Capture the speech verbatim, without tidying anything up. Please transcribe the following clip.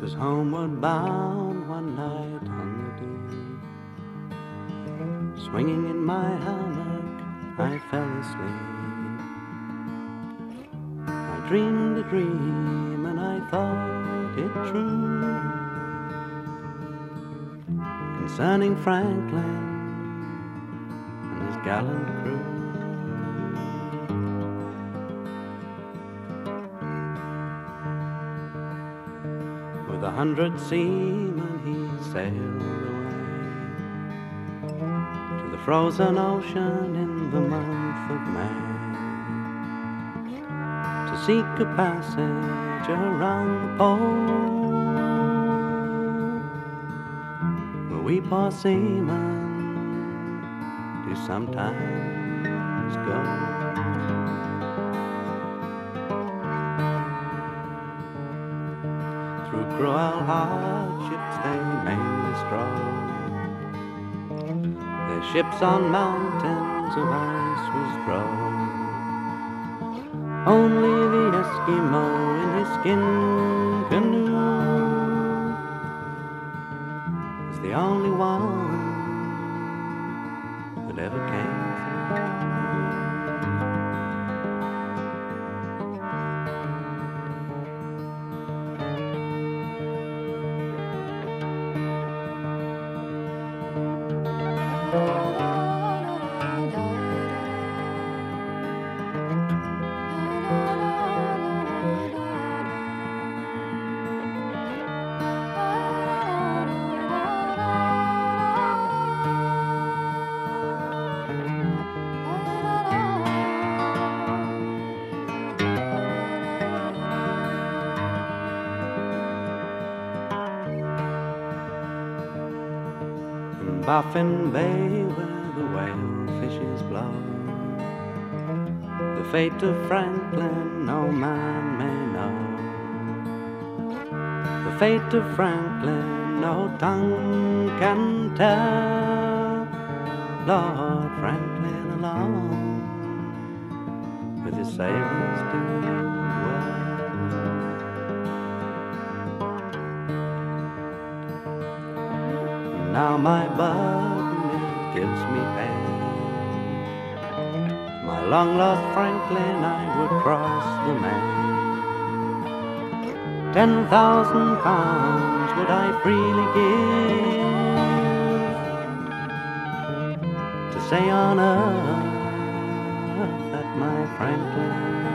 'Twas homeward bound one night on the deep. Swinging in my hammock, I fell asleep. I dreamed a dream and I thought it true, concerning Franklin and his gallant crew. With a hundred seamen he sailed away to the frozen ocean in the month of May, to seek a passage around the pole, where we poor seamen do sometimes go. Through cruel hardships they mainly strove. Their ships on mountains of ice was drove. Only the Eskimo in his skin canoe was the only one that ever came Baffin Bay where the whale fishes blow. The fate of Franklin no man may know. The fate of Franklin no tongue can tell. Lord Franklin alone with his sailors did well. Now my burden, it gives me pain. My long-lost Franklin, I would cross the main. Ten thousand pounds would I freely give to say on earth that my Franklin